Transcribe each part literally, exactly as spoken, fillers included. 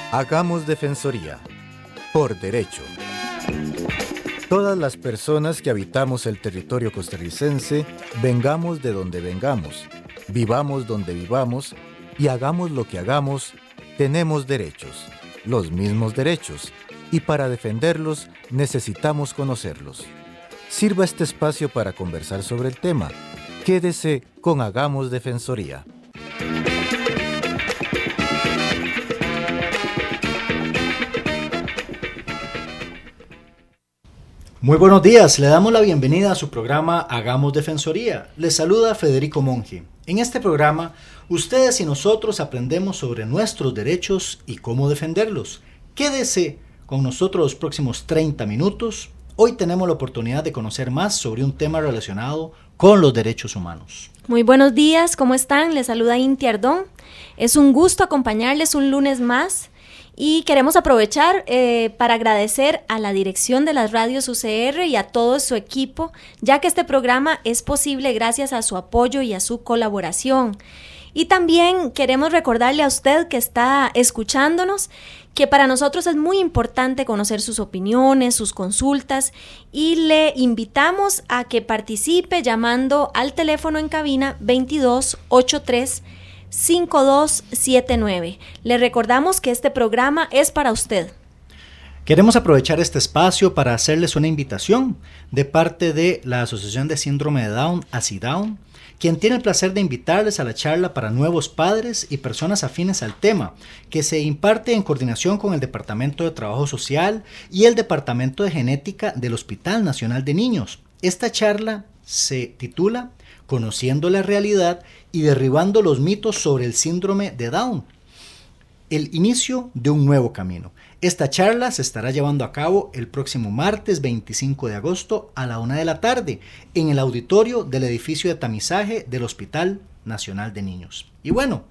Hagamos Defensoría, por derecho. Todas las personas que habitamos el territorio costarricense, vengamos de donde vengamos, vivamos donde vivamos y hagamos lo que hagamos, tenemos derechos, los mismos derechos, y para defenderlos necesitamos conocerlos. Sirva este espacio para conversar sobre el tema. Quédese con Hagamos Defensoría. Muy buenos días, le damos la bienvenida a su programa Hagamos Defensoría. Les saluda Federico Monge. En este programa, ustedes y nosotros aprendemos sobre nuestros derechos y cómo defenderlos. Quédese con nosotros los próximos treinta minutos. Hoy tenemos la oportunidad de conocer más sobre un tema relacionado con los derechos humanos. Muy buenos días, ¿cómo están? Les saluda Inti Ardón. Es un gusto acompañarles un lunes más. Y queremos aprovechar eh, para agradecer a la dirección de las radios U C R y a todo su equipo, ya que este programa es posible gracias a su apoyo y a su colaboración. Y también queremos recordarle a usted que está escuchándonos que para nosotros es muy importante conocer sus opiniones, sus consultas, y le invitamos a que participe llamando al teléfono en cabina veintidós ochenta y tres cincuenta y dos setenta y nueve. Le recordamos que este programa es para usted. Queremos aprovechar este espacio para hacerles una invitación de parte de la Asociación de Síndrome de Down, ASIDown, quien tiene el placer de invitarles a la charla para nuevos padres y personas afines al tema, que se imparte en coordinación con el Departamento de Trabajo Social y el Departamento de Genética del Hospital Nacional de Niños. Esta charla se titula Conociendo la realidad y derribando los mitos sobre el síndrome de Down, el inicio de un nuevo camino. Esta charla se estará llevando a cabo el próximo martes veinticinco de agosto a la una de la tarde en el auditorio del edificio de tamizaje del Hospital Nacional de Niños. Y bueno,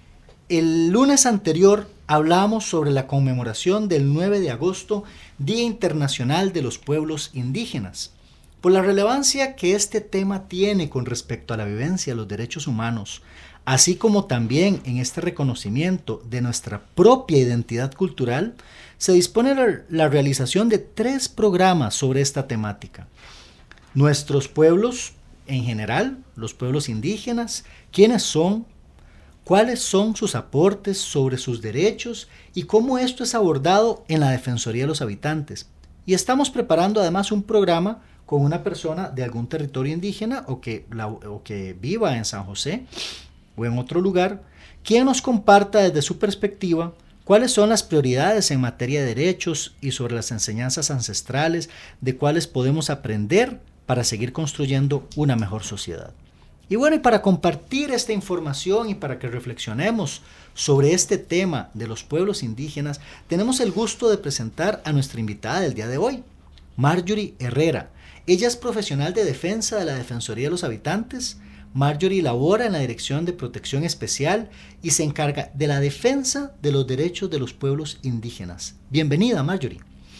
el lunes anterior hablamos sobre la conmemoración del nueve de agosto, Día Internacional de los Pueblos Indígenas. Por la relevancia que este tema tiene con respecto a la vivencia de los derechos humanos, así como también en este reconocimiento de nuestra propia identidad cultural, se dispone la, la realización de tres programas sobre esta temática. Nuestros pueblos en general, los pueblos indígenas, quiénes son, cuáles son sus aportes sobre sus derechos y cómo esto es abordado en la Defensoría de los Habitantes. Y estamos preparando además un programa con una persona de algún territorio indígena o que, la, o que viva en San José o en otro lugar, quien nos comparta desde su perspectiva cuáles son las prioridades en materia de derechos y sobre las enseñanzas ancestrales de cuáles podemos aprender para seguir construyendo una mejor sociedad. Y bueno, y para compartir esta información y para que reflexionemos sobre este tema de los pueblos indígenas, tenemos el gusto de presentar a nuestra invitada del día de hoy, Marjorie Herrera. Ella es profesional de defensa de la Defensoría de los Habitantes. Marjorie labora en la Dirección de Protección Especial y se encarga de la defensa de los derechos de los pueblos indígenas. Bienvenida, Marjorie.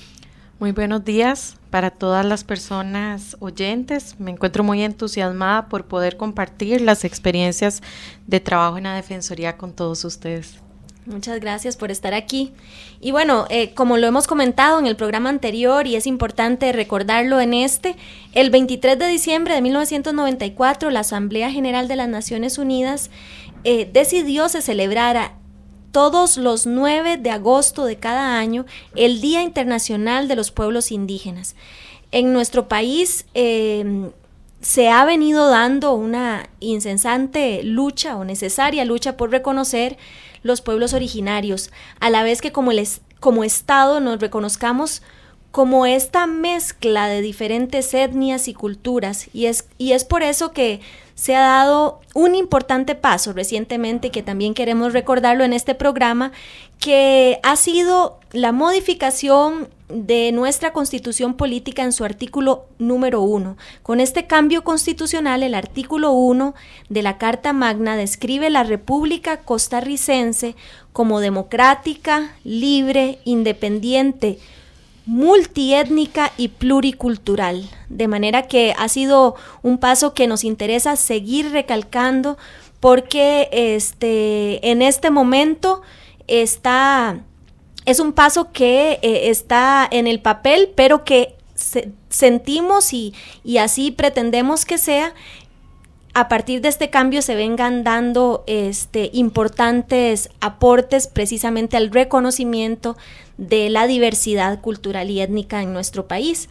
Muy buenos días para todas las personas oyentes. Me encuentro muy entusiasmada por poder compartir las experiencias de trabajo en la Defensoría con todos ustedes. Muchas gracias por estar aquí. Y bueno, eh, como lo hemos comentado en el programa anterior y es importante recordarlo en este, el veintitrés de diciembre de mil novecientos noventa y cuatro la Asamblea General de las Naciones Unidas eh, decidió se celebrara todos los nueve de agosto de cada año el Día Internacional de los Pueblos Indígenas. En nuestro país eh, se ha venido dando una incesante lucha o necesaria lucha por reconocer los pueblos originarios, a la vez que como, el es, como Estado nos reconozcamos como esta mezcla de diferentes etnias y culturas, y es, y es por eso que se ha dado un importante paso recientemente, que también queremos recordarlo en este programa, que ha sido la modificación de nuestra Constitución Política en su artículo número uno. Con este cambio constitucional, el artículo uno de la Carta Magna describe la República Costarricense como democrática, libre, independiente, multiétnica y pluricultural, de manera que ha sido un paso que nos interesa seguir recalcando porque este, en este momento está es un paso que eh, está en el papel, pero que se, sentimos y, y así pretendemos que sea. A partir de este cambio se vengan dando este, importantes aportes precisamente al reconocimiento de la diversidad cultural y étnica en nuestro país.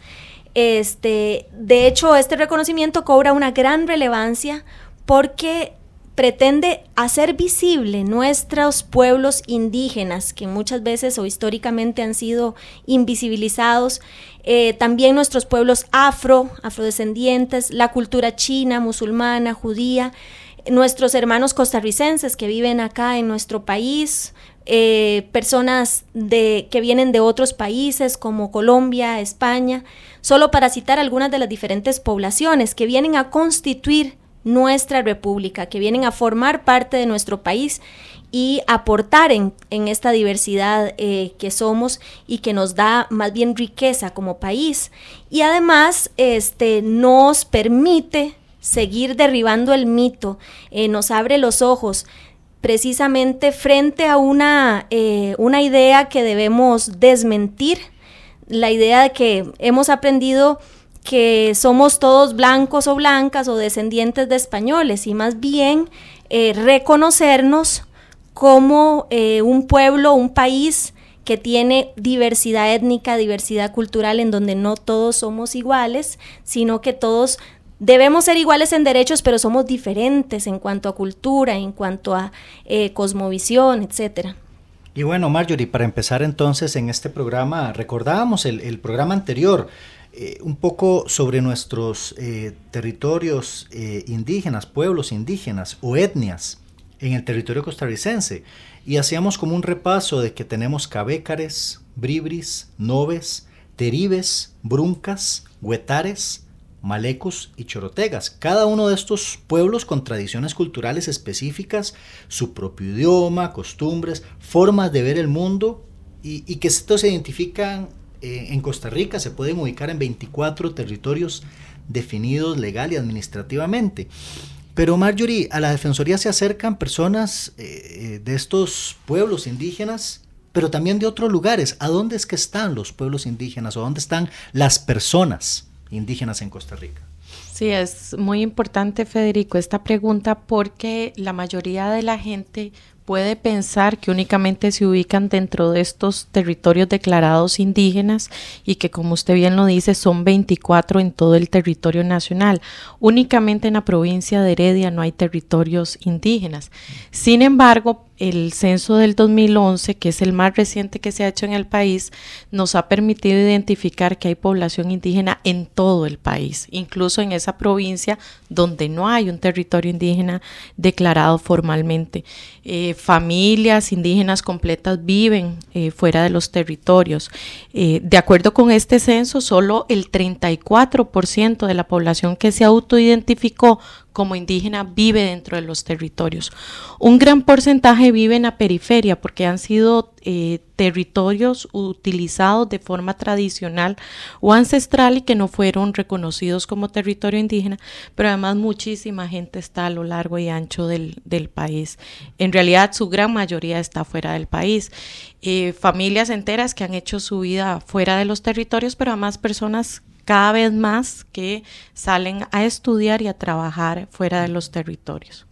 Este, de hecho, este reconocimiento cobra una gran relevancia porque pretende hacer visible nuestros pueblos indígenas, que muchas veces o históricamente han sido invisibilizados, eh, también nuestros pueblos afro, afrodescendientes, la cultura china, musulmana, judía, nuestros hermanos costarricenses que viven acá en nuestro país, eh, personas de, que vienen de otros países como Colombia, España, solo para citar algunas de las diferentes poblaciones que vienen a constituir nuestra república, que vienen a formar parte de nuestro país y aportar en, en esta diversidad eh, que somos y que nos da más bien riqueza como país, y además este, nos permite seguir derribando el mito, eh, nos abre los ojos precisamente frente a una, eh, una idea que debemos desmentir, la idea de que hemos aprendido que somos todos blancos o blancas o descendientes de españoles, y más bien eh, reconocernos como eh, un pueblo, un país que tiene diversidad étnica, diversidad cultural, en donde no todos somos iguales, sino que todos debemos ser iguales en derechos, pero somos diferentes en cuanto a cultura, en cuanto a eh, cosmovisión, etcétera. Y bueno, Marjorie, para empezar entonces en este programa, recordábamos el, el programa anterior, Eh, un poco sobre nuestros eh, territorios eh, indígenas, pueblos indígenas o etnias en el territorio costarricense, y hacíamos como un repaso de que tenemos cabécares, bribris, noves, teribes, bruncas, huetares, malecos y chorotegas. Cada uno de estos pueblos con tradiciones culturales específicas, su propio idioma, costumbres, formas de ver el mundo, y, y que estos se identifican en Costa Rica, se pueden ubicar en veinticuatro territorios definidos legal y administrativamente. Pero Marjorie, a la Defensoría se acercan personas eh, de estos pueblos indígenas, pero también de otros lugares. ¿A dónde es que están los pueblos indígenas o dónde están las personas indígenas en Costa Rica? Sí, es muy importante, Federico, esta pregunta, porque la mayoría de la gente puede pensar que únicamente se ubican dentro de estos territorios declarados indígenas y que, como usted bien lo dice, son veinticuatro en todo el territorio nacional. Únicamente en la provincia de Heredia no hay territorios indígenas. Sin embargo, el censo del dos mil once, que es el más reciente que se ha hecho en el país, nos ha permitido identificar que hay población indígena en todo el país, incluso en esa provincia donde no hay un territorio indígena declarado formalmente. Eh, familias indígenas completas viven eh, fuera de los territorios. Eh, de acuerdo con este censo, solo el treinta y cuatro por ciento de la población que se autoidentificó como indígena vive dentro de los territorios. Un gran porcentaje vive en la periferia porque han sido eh, territorios utilizados de forma tradicional o ancestral y que no fueron reconocidos como territorio indígena, pero además muchísima gente está a lo largo y ancho del, del país. En realidad su gran mayoría está fuera del país. Eh, familias enteras que han hecho su vida fuera de los territorios, pero además personas cada vez más que salen a estudiar y a trabajar fuera de los territorios.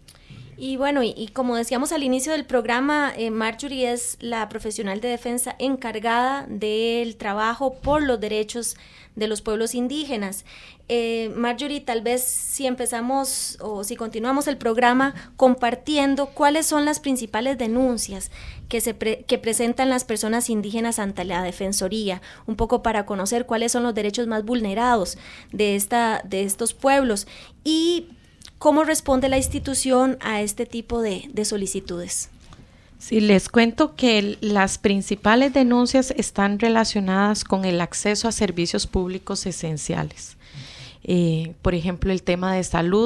Y bueno, y, y como decíamos al inicio del programa, eh, Marjorie es la profesional de defensa encargada del trabajo por los derechos de los pueblos indígenas. Eh, Marjorie, tal vez si empezamos o si continuamos el programa compartiendo cuáles son las principales denuncias que se pre- que presentan las personas indígenas ante la Defensoría, un poco para conocer cuáles son los derechos más vulnerados de esta de estos pueblos y cómo responde la institución a este tipo de, de solicitudes. Sí, les cuento que el, las principales denuncias están relacionadas con el acceso a servicios públicos esenciales. Eh, por ejemplo, el tema de salud,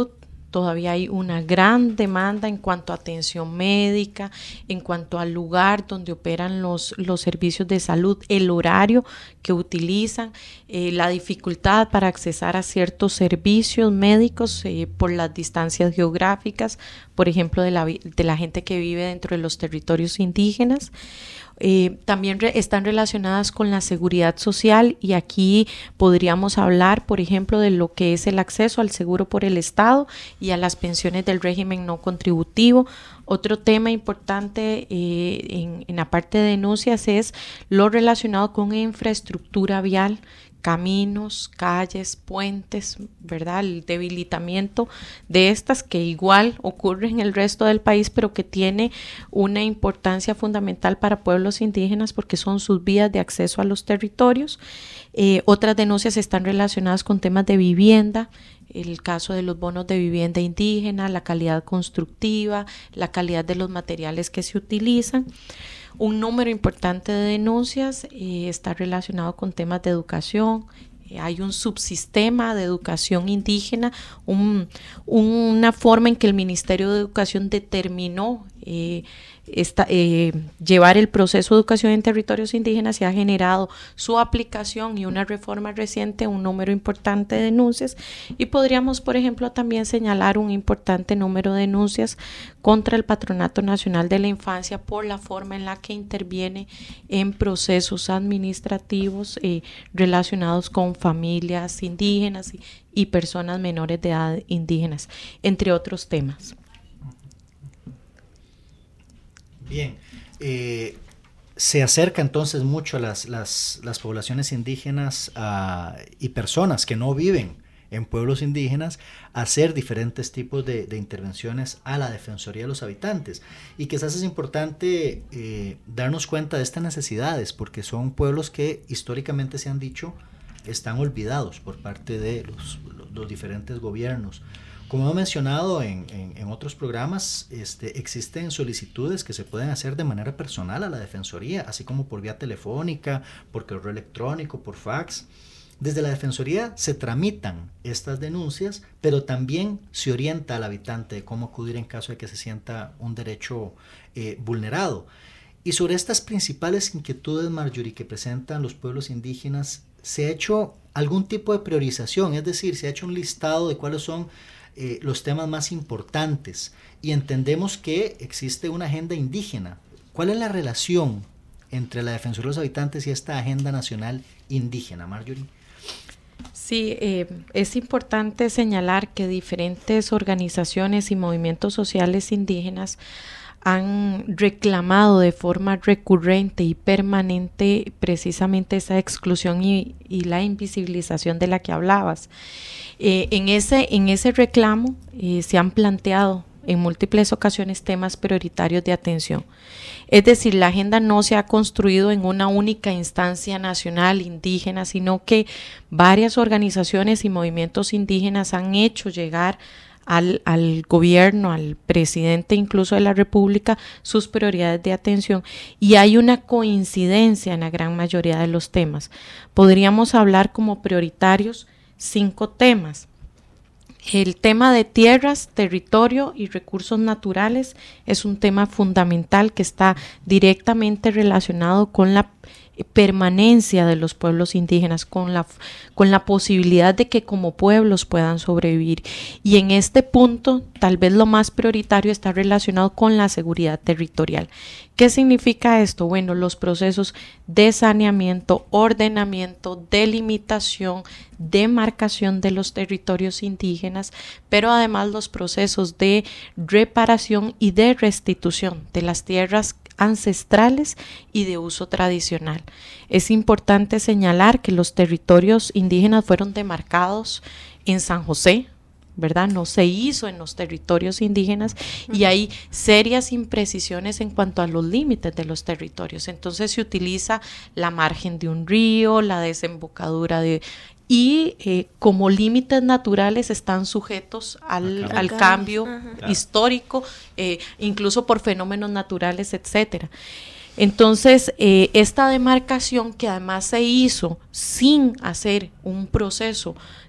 todavía hay una gran demanda en cuanto a atención médica, en cuanto al lugar donde operan los, los servicios de salud, el horario que utilizan, eh, la dificultad para accesar a ciertos servicios médicos eh, por las distancias geográficas, por ejemplo, de la, de la gente que vive dentro de los territorios indígenas. Eh, también re, están relacionadas con la seguridad social, y aquí podríamos hablar, por ejemplo, de lo que es el acceso al seguro por el Estado y a las pensiones del régimen no contributivo. Otro tema importante eh, en, en la parte de denuncias es lo relacionado con infraestructura vial, caminos, calles, puentes, ¿verdad? El debilitamiento de estas, que igual ocurre en el resto del país, pero que tiene una importancia fundamental para pueblos indígenas porque son sus vías de acceso a los territorios. Eh, otras denuncias están relacionadas con temas de vivienda, el caso de los bonos de vivienda indígena, la calidad constructiva, la calidad de los materiales que se utilizan. Un número importante de denuncias eh, está relacionado con temas de educación. Eh, hay un subsistema de educación indígena, un, una forma en que el Ministerio de Educación determinó eh, esta, eh, llevar el proceso de educación en territorios indígenas, y ha generado su aplicación y una reforma reciente, un número importante de denuncias. Y podríamos, por ejemplo, también señalar un importante número de denuncias contra el Patronato Nacional de la Infancia por la forma en la que interviene en procesos administrativos eh, relacionados con familias indígenas y, y personas menores de edad indígenas, entre otros temas. Bien, eh, se acerca entonces mucho a las, las, las poblaciones indígenas uh, y personas que no viven en pueblos indígenas a hacer diferentes tipos de, de intervenciones a la Defensoría de los Habitantes. Y quizás es importante eh, darnos cuenta de estas necesidades, porque son pueblos que históricamente se han dicho están olvidados por parte de los, los, los diferentes gobiernos. Como he mencionado en, en, en otros programas, este, existen solicitudes que se pueden hacer de manera personal a la Defensoría, así como por vía telefónica, por correo electrónico, por fax. Desde la Defensoría se tramitan estas denuncias, pero también se orienta al habitante de cómo acudir en caso de que se sienta un derecho eh, vulnerado. Y sobre estas principales inquietudes, Marjorie, que presentan los pueblos indígenas, ¿se ha hecho algún tipo de priorización? Es decir, ¿se ha hecho un listado de cuáles son eh, los temas más importantes? Y entendemos que existe una agenda indígena. ¿Cuál es la relación entre la Defensoría de los Habitantes y esta agenda nacional indígena, Marjorie? Sí, eh, es importante señalar que diferentes organizaciones y movimientos sociales indígenas han reclamado de forma recurrente y permanente precisamente esa exclusión y, y la invisibilización de la que hablabas. Eh, en, ese, en ese reclamo eh, se han planteado en múltiples ocasiones temas prioritarios de atención. Es decir, la agenda no se ha construido en una única instancia nacional indígena, sino que varias organizaciones y movimientos indígenas han hecho llegar Al, al gobierno, al presidente incluso de la República, sus prioridades de atención, y hay una coincidencia en la gran mayoría de los temas. Podríamos hablar como prioritarios cinco temas. El tema de tierras, territorio y recursos naturales es un tema fundamental que está directamente relacionado con la permanencia de los pueblos indígenas, con la, con la posibilidad de que como pueblos puedan sobrevivir. Y en este punto, tal vez lo más prioritario está relacionado con la seguridad territorial. ¿Qué significa esto? Bueno, los procesos de saneamiento, ordenamiento, delimitación, demarcación de los territorios indígenas, pero además los procesos de reparación y de restitución de las tierras ancestrales y de uso tradicional. Es importante señalar que los territorios indígenas fueron demarcados en San José, ¿verdad? No se hizo en los territorios indígenas y hay serias imprecisiones en cuanto a los límites de los territorios. Entonces se utiliza la margen de un río, la desembocadura de... y eh, como límites naturales están sujetos al, al cambio Ajá. histórico, eh, incluso por fenómenos naturales, etcétera. Entonces, eh, esta demarcación, que además se hizo sin hacer un proceso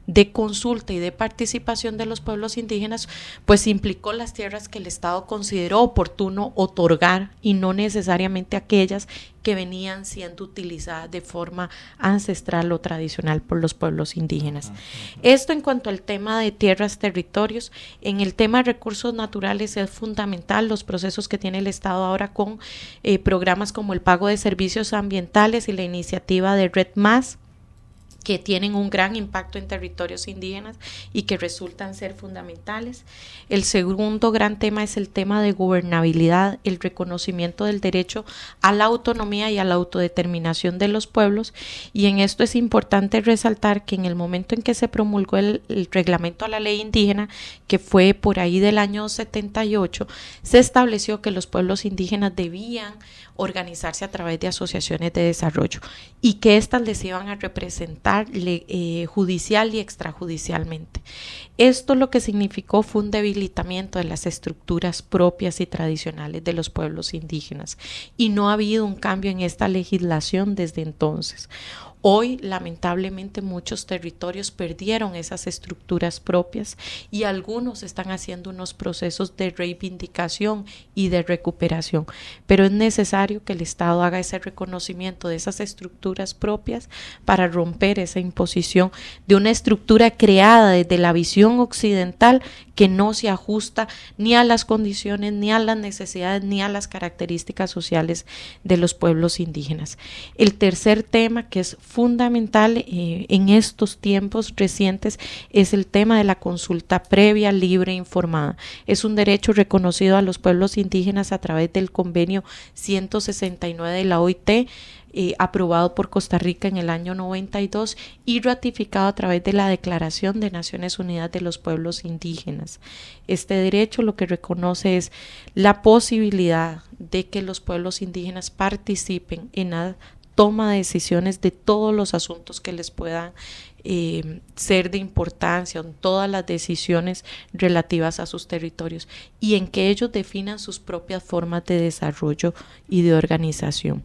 de consulta y de participación de los pueblos indígenas, pues implicó las tierras que el Estado consideró oportuno otorgar y no necesariamente aquellas que venían siendo utilizadas de forma ancestral o tradicional por los pueblos indígenas. Uh-huh. Esto en cuanto al tema de tierras, territorios. En el tema de recursos naturales es fundamental los procesos que tiene el Estado ahora con eh, programas como el pago de servicios ambientales y la iniciativa de Red Más, que tienen un gran impacto en territorios indígenas y que resultan ser fundamentales. El segundo gran tema es el tema de gobernabilidad, el reconocimiento del derecho a la autonomía y a la autodeterminación de los pueblos, y en esto es importante resaltar que en el momento en que se promulgó el, el reglamento a la ley indígena, que fue por ahí del año setenta y ocho, se estableció que los pueblos indígenas debían organizarse a través de asociaciones de desarrollo y que éstas les iban a representar le, eh, judicial y extrajudicialmente. Esto lo que significó fue un debilitamiento de las estructuras propias y tradicionales de los pueblos indígenas, y no ha habido un cambio en esta legislación desde entonces. Hoy, lamentablemente, muchos territorios perdieron esas estructuras propias y algunos están haciendo unos procesos de reivindicación y de recuperación, pero es necesario que el Estado haga ese reconocimiento de esas estructuras propias para romper esa imposición de una estructura creada desde la visión occidental que no se ajusta ni a las condiciones, ni a las necesidades, ni a las características sociales de los pueblos indígenas. El tercer tema, que es fundamental eh, en estos tiempos recientes, es el tema de la consulta previa, libre e informada. Es un derecho reconocido a los pueblos indígenas a través del convenio ciento sesenta y nueve de la O I T, Eh, aprobado por Costa Rica en el año noventa y dos y ratificado a través de la Declaración de Naciones Unidas de los Pueblos Indígenas. Este derecho lo que reconoce es la posibilidad de que los pueblos indígenas participen en la toma de decisiones de todos los asuntos que les puedan eh, ser de importancia, en todas las decisiones relativas a sus territorios, y en que ellos definan sus propias formas de desarrollo y de organización.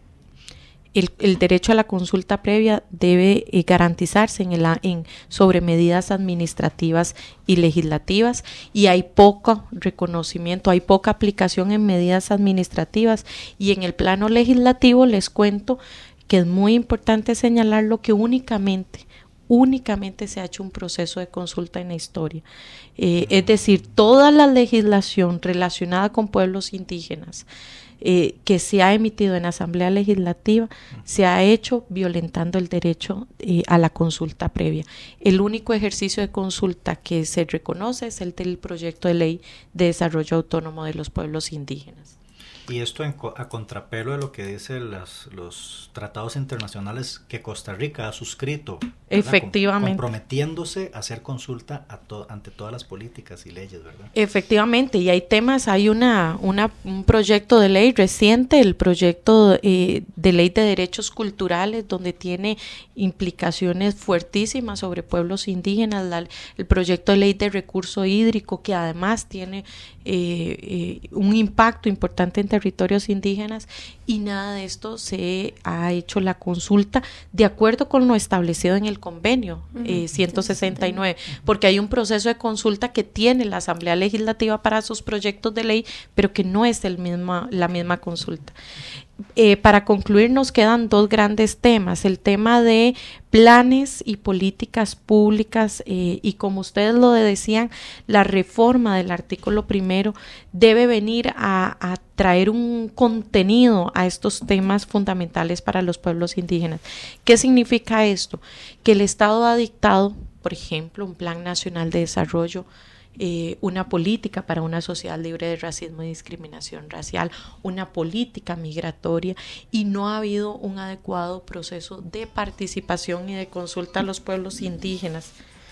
El, el derecho a la consulta previa debe eh, garantizarse en, el, en sobre medidas administrativas y legislativas, y hay poco reconocimiento, hay poca aplicación en medidas administrativas, y en el plano legislativo les cuento que es muy importante señalarlo, que únicamente únicamente se ha hecho un proceso de consulta en la historia. Eh, es decir, toda la legislación relacionada con pueblos indígenas Eh, que se ha emitido en Asamblea Legislativa se ha hecho violentando el derecho eh, a la consulta previa. El único ejercicio de consulta que se reconoce es el del proyecto de ley de desarrollo autónomo de los pueblos indígenas. Y esto en, a contrapelo de lo que dicen las, los tratados internacionales que Costa Rica ha suscrito, ¿verdad? Efectivamente. Com- comprometiéndose a hacer consulta a to- ante todas las políticas y leyes, ¿verdad? Efectivamente, y hay temas, hay una, una un proyecto de ley reciente, el proyecto eh, de ley de derechos culturales, donde tiene implicaciones fuertísimas sobre pueblos indígenas, la, el proyecto de ley de recurso hídrico, que además tiene eh, eh, un impacto importante en territorios indígenas, y nada de esto se ha hecho la consulta de acuerdo con lo establecido en el convenio uh-huh. eh, ciento sesenta y nueve, porque hay un proceso de consulta que tiene la Asamblea Legislativa para sus proyectos de ley, pero que no es el misma, la misma consulta. Eh, para concluir, nos quedan dos grandes temas: el tema de planes y políticas públicas, eh, y como ustedes lo decían, la reforma del artículo primero debe venir a, a traer un contenido a estos temas fundamentales para los pueblos indígenas. ¿Qué significa esto? Que el Estado ha dictado, por ejemplo, un Plan Nacional de Desarrollo, Eh, una política para una sociedad libre de racismo y discriminación racial, una política migratoria, y no ha habido un adecuado proceso de participación y de consulta a los pueblos indígenas.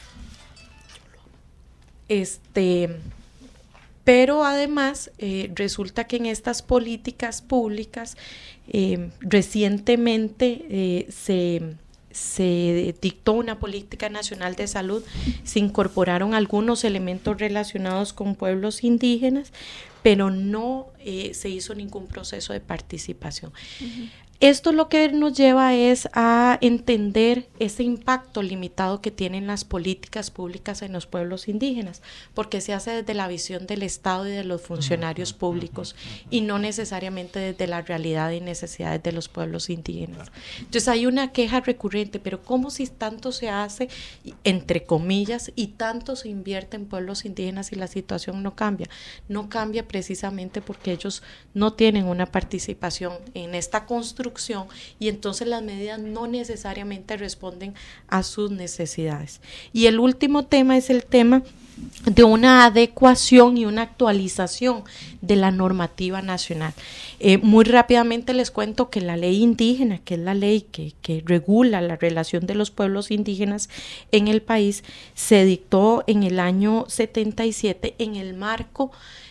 Este, pero además eh, resulta que en estas políticas públicas eh, recientemente eh, se se dictó una política nacional de salud, se incorporaron algunos elementos relacionados con pueblos indígenas, pero no eh, se hizo ningún proceso de participación. Uh-huh. Esto lo que nos lleva es a entender ese impacto limitado que tienen las políticas públicas en los pueblos indígenas, porque se hace desde la visión del Estado y de los funcionarios públicos y no necesariamente desde la realidad y necesidades de los pueblos indígenas. Entonces hay una queja recurrente, pero ¿cómo si tanto se hace, entre comillas, y tanto se invierte en pueblos indígenas y la situación no cambia? No cambia precisamente porque ellos no tienen una participación en esta construcción y entonces las medidas no necesariamente responden a sus necesidades. Y el último tema es el tema de una adecuación y una actualización de la normativa nacional. Eh, muy rápidamente les cuento que la ley indígena, que es la ley que, que regula la relación de los pueblos indígenas en el país, se dictó en el año setenta y siete en el marco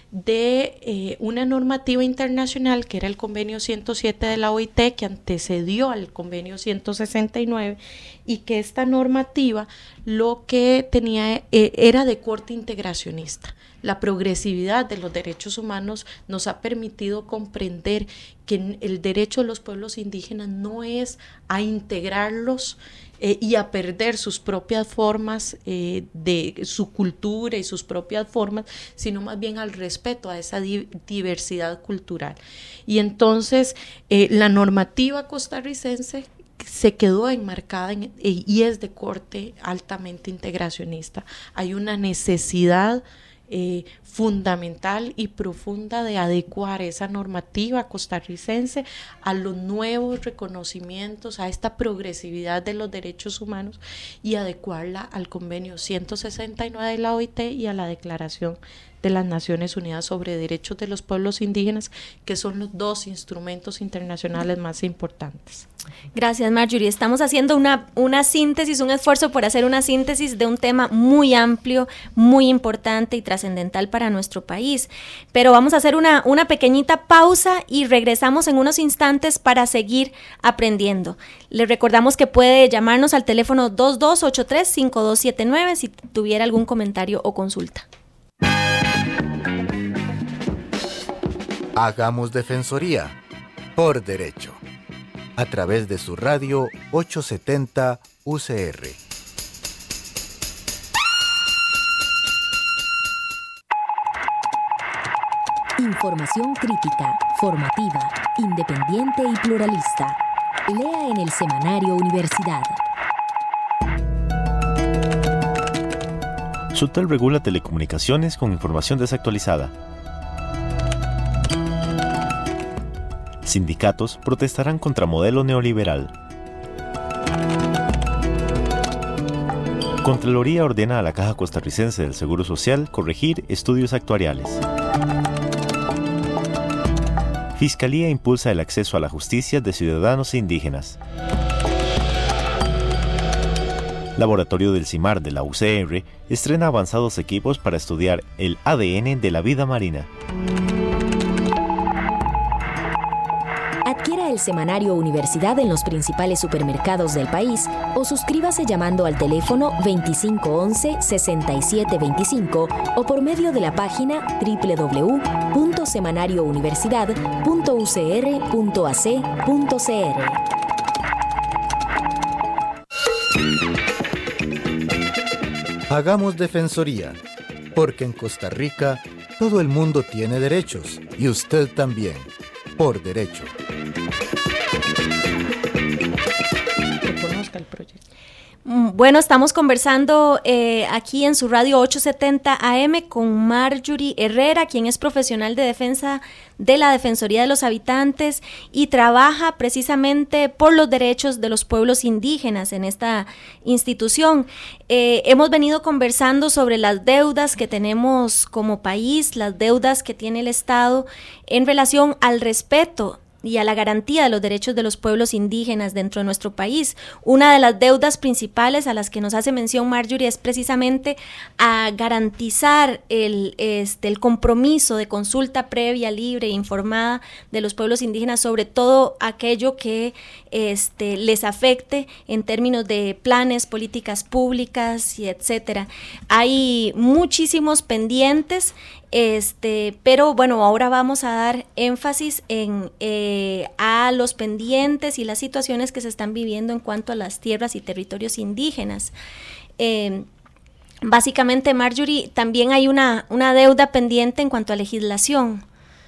de eh, una normativa internacional que era el convenio ciento siete de la O I T, que antecedió al convenio ciento sesenta y nueve, y que esta normativa lo que tenía eh, era de corte integracionista. La progresividad de los derechos humanos nos ha permitido comprender que el derecho de los pueblos indígenas no es a integrarlos Eh, y a perder sus propias formas, eh, de su cultura y sus propias formas, sino más bien al respeto a esa di- diversidad cultural. Y entonces eh, la normativa costarricense se quedó enmarcada en, eh, y es de corte altamente integracionista. Hay una necesidad Eh, fundamental y profunda de adecuar esa normativa costarricense a los nuevos reconocimientos, a esta progresividad de los derechos humanos y adecuarla al convenio ciento sesenta y nueve de la O I T y a la Declaración de las Naciones Unidas sobre Derechos de los Pueblos Indígenas, que son los dos instrumentos internacionales más importantes. Gracias, Marjorie. Estamos haciendo una, una síntesis, un esfuerzo por hacer una síntesis de un tema muy amplio, muy importante y trascendental para nuestro país. Pero vamos a hacer una, una pequeñita pausa y regresamos en unos instantes para seguir aprendiendo. Les recordamos que puede llamarnos al teléfono dos dos ocho tres, cinco dos siete nueve si tuviera algún comentario o consulta. Hagamos Defensoría por Derecho, a través de su radio ochocientos setenta U C R. Información crítica, formativa, independiente y pluralista. Lea en el Semanario Universidad. Sutel regula telecomunicaciones con información desactualizada. Sindicatos protestarán contra modelo neoliberal. Contraloría ordena a la Caja Costarricense del Seguro Social corregir estudios actuariales. Fiscalía impulsa el acceso a la justicia de ciudadanos e indígenas. Laboratorio del CIMAR de la U C R estrena avanzados equipos para estudiar el A D N de la vida marina. Adquiera el Semanario Universidad en los principales supermercados del país o suscríbase llamando al teléfono veinticinco once, sesenta y siete veinticinco o por medio de la página doble u doble u doble u punto semanario universidad punto u c r punto a c punto c r. Hagamos Defensoría, porque en Costa Rica todo el mundo tiene derechos y usted también, por derecho. Reconozca el proyecto. Bueno, estamos conversando eh, aquí en su radio ochocientos setenta A M con Marjorie Herrera, quien es profesional de defensa de la Defensoría de los Habitantes y trabaja precisamente por los derechos de los pueblos indígenas en esta institución. Eh, hemos venido conversando sobre las deudas que tenemos como país, las deudas que tiene el Estado en relación al respeto y a la garantía de los derechos de los pueblos indígenas dentro de nuestro país. Una de las deudas principales a las que nos hace mención Marjorie es precisamente a garantizar el, este, el compromiso de consulta previa, libre e informada de los pueblos indígenas sobre todo aquello que este, les afecte en términos de planes, políticas públicas y etcétera. Hay muchísimos pendientes. Este, pero bueno, ahora vamos a dar énfasis en eh, a los pendientes y las situaciones que se están viviendo en cuanto a las tierras y territorios indígenas. Eh, básicamente, Marjorie, también hay una, una deuda pendiente en cuanto a legislación.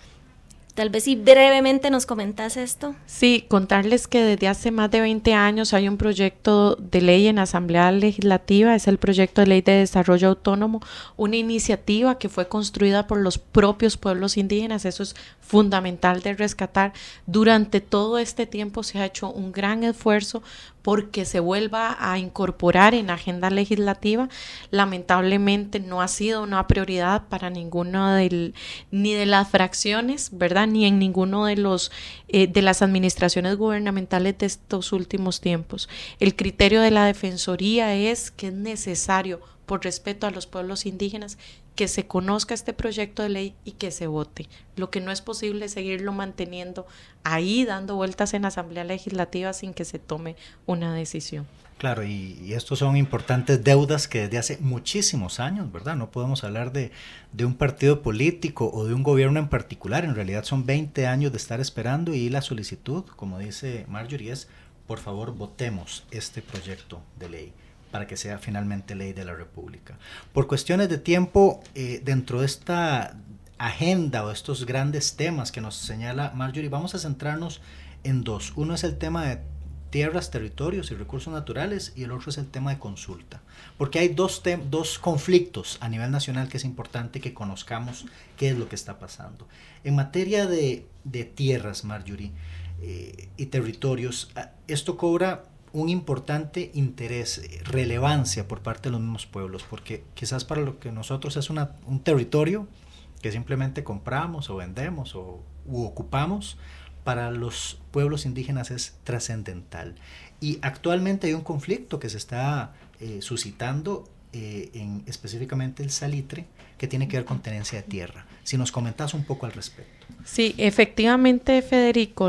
Tal vez si brevemente nos comentas esto. Sí, contarles que desde hace más de veinte años hay un proyecto de ley en Asamblea Legislativa, es el proyecto de ley de desarrollo autónomo, una iniciativa que fue construida por los propios pueblos indígenas, eso es fundamental de rescatar. Durante todo este tiempo se ha hecho un gran esfuerzo porque se vuelva a incorporar en la agenda legislativa. Lamentablemente no ha sido una prioridad para ninguno del, ni de las fracciones, ¿verdad? Ni en ninguno de los eh, de las administraciones gubernamentales de estos últimos tiempos. El criterio de la Defensoría es que es necesario, por respeto a los pueblos indígenas, que se conozca este proyecto de ley y que se vote. Lo que no es posible es seguirlo manteniendo ahí, dando vueltas en la Asamblea Legislativa sin que se tome una decisión. Claro, y, y estos son importantes deudas que desde hace muchísimos años, ¿verdad? No podemos hablar de, de un partido político o de un gobierno en particular, en realidad son veinte años de estar esperando, y la solicitud, como dice Marjorie, es por favor votemos este proyecto de ley para que sea finalmente ley de la República. Por cuestiones de tiempo, eh, dentro de esta agenda o estos grandes temas que nos señala Marjorie, vamos a centrarnos en dos. Uno es el tema de tierras, territorios y recursos naturales, y el otro es el tema de consulta. Porque hay dos, tem- dos conflictos a nivel nacional que es importante que conozcamos qué es lo que está pasando. En materia de, de tierras, Marjorie, eh, y territorios, esto cobra un importante interés, relevancia por parte de los mismos pueblos, porque quizás para lo que nosotros es una, un territorio que simplemente compramos o vendemos o u ocupamos, para los pueblos indígenas es trascendental. Y actualmente hay un conflicto que se está eh, suscitando eh, en específicamente el salitre, que tiene que ver con tenencia de tierra. Si nos comentas un poco al respecto. Sí, efectivamente, Federico,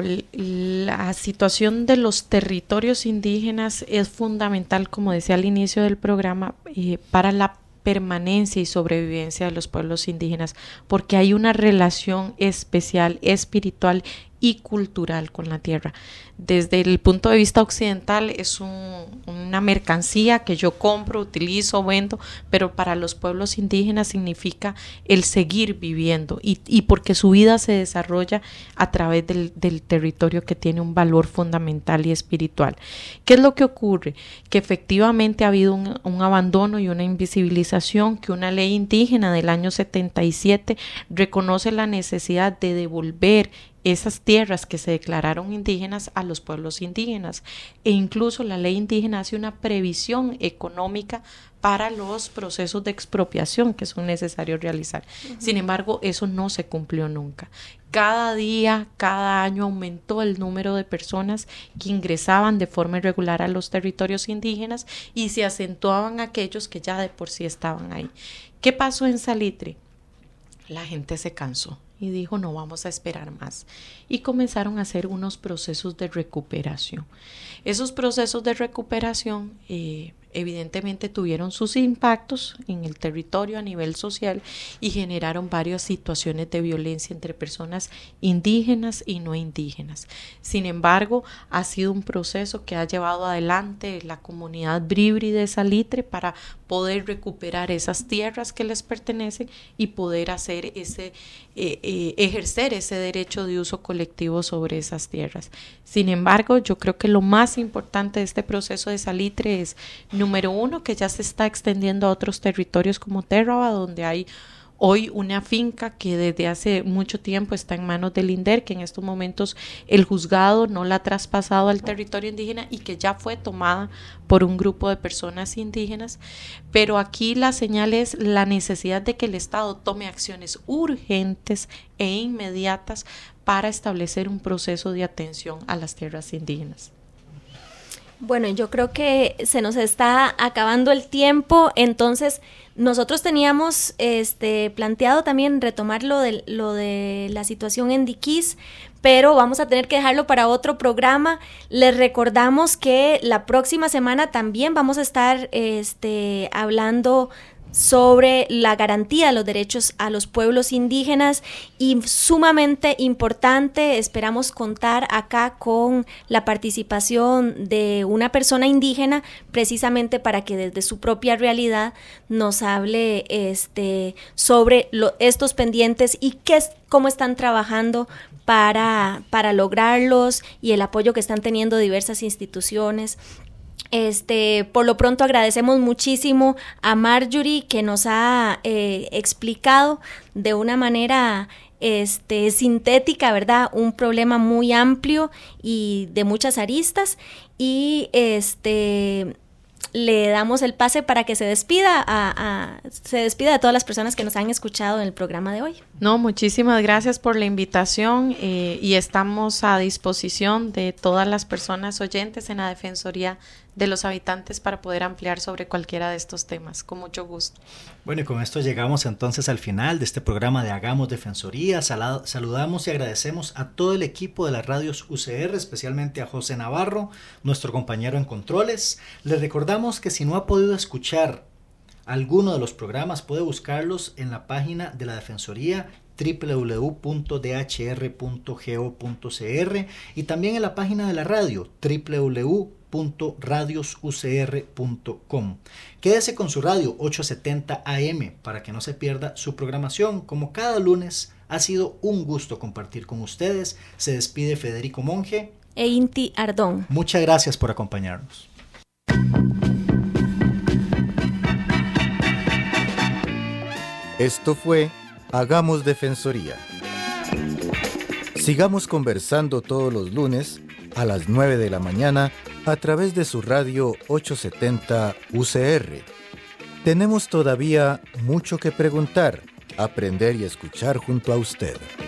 la situación de los territorios indígenas es fundamental, como decía al inicio del programa, eh, para la permanencia y sobrevivencia de los pueblos indígenas, porque hay una relación especial, espiritual y cultural con la tierra. Desde el punto de vista occidental es un, una mercancía que yo compro, utilizo, vendo, pero para los pueblos indígenas significa el seguir viviendo y, y porque su vida se desarrolla a través del, del territorio, que tiene un valor fundamental y espiritual. ¿Qué es lo que ocurre? Que efectivamente ha habido un, un abandono y una invisibilización, que una ley indígena del año setenta y siete reconoce la necesidad de devolver esas tierras que se declararon indígenas a los pueblos indígenas, e incluso la ley indígena hace una previsión económica para los procesos de expropiación que son necesarios realizar. Uh-huh. Sin embargo, eso no se cumplió nunca. Cada día, cada año aumentó el número de personas que ingresaban de forma irregular a los territorios indígenas y se acentuaban aquellos que ya de por sí estaban ahí. ¿Qué pasó en Salitre? La gente se cansó y dijo, no vamos a esperar más, y comenzaron a hacer unos procesos de recuperación. Esos procesos de recuperación eh, evidentemente tuvieron sus impactos en el territorio a nivel social y generaron varias situaciones de violencia entre personas indígenas y no indígenas. Sin embargo, ha sido un proceso que ha llevado adelante la comunidad bribri de Salitre para poder recuperar esas tierras que les pertenecen y poder hacer ese eh, eh, ejercer ese derecho de uso colectivo sobre esas tierras. Sin embargo, yo creo que lo más importante de este proceso de Salitre es, número uno, que ya se está extendiendo a otros territorios como Terraba, donde hay hoy una finca que desde hace mucho tiempo está en manos del INDER, que en estos momentos el juzgado no la ha traspasado al territorio indígena y que ya fue tomada por un grupo de personas indígenas. Pero aquí la señal es la necesidad de que el Estado tome acciones urgentes e inmediatas para establecer un proceso de atención a las tierras indígenas. Bueno, yo creo que se nos está acabando el tiempo, entonces nosotros teníamos este planteado también retomar lo de, lo de la situación en Diquís, pero vamos a tener que dejarlo para otro programa. Les recordamos que la próxima semana también vamos a estar este, hablando sobre la garantía de los derechos a los pueblos indígenas, y sumamente importante, esperamos contar acá con la participación de una persona indígena precisamente para que desde su propia realidad nos hable este, sobre lo, estos pendientes y qué, cómo están trabajando para, para lograrlos, y el apoyo que están teniendo diversas instituciones. Este, por lo pronto agradecemos muchísimo a Marjorie, que nos ha eh, explicado de una manera este, sintética, ¿verdad?, un problema muy amplio y de muchas aristas, y este le damos el pase para que se despida a, a, se despida de todas las personas que nos han escuchado en el programa de hoy. No, muchísimas gracias por la invitación eh, y estamos a disposición de todas las personas oyentes en la Defensoría de los Habitantes para poder ampliar sobre cualquiera de estos temas, con mucho gusto. Bueno, y con esto llegamos entonces al final de este programa de Hagamos Defensoría. Salud, saludamos y agradecemos a todo el equipo de las radios U C R, especialmente a José Navarro, nuestro compañero en controles. Les recordamos que si no ha podido escuchar alguno de los programas, puede buscarlos en la página de la Defensoría doble u doble u doble u punto d h r punto go punto c r y también en la página de la radio doble u doble u doble u punto radios u c r punto com. Quédese con su radio ochocientos setenta A M para que no se pierda su programación. Como cada lunes, ha sido un gusto compartir con ustedes. Se despide Federico Monge e Inti Ardón. Muchas gracias por acompañarnos. Esto fue Hagamos Defensoría. Sigamos conversando todos los lunes a las nueve de la mañana a través de su radio ochocientos setenta U C R. Tenemos todavía mucho que preguntar, aprender y escuchar junto a usted.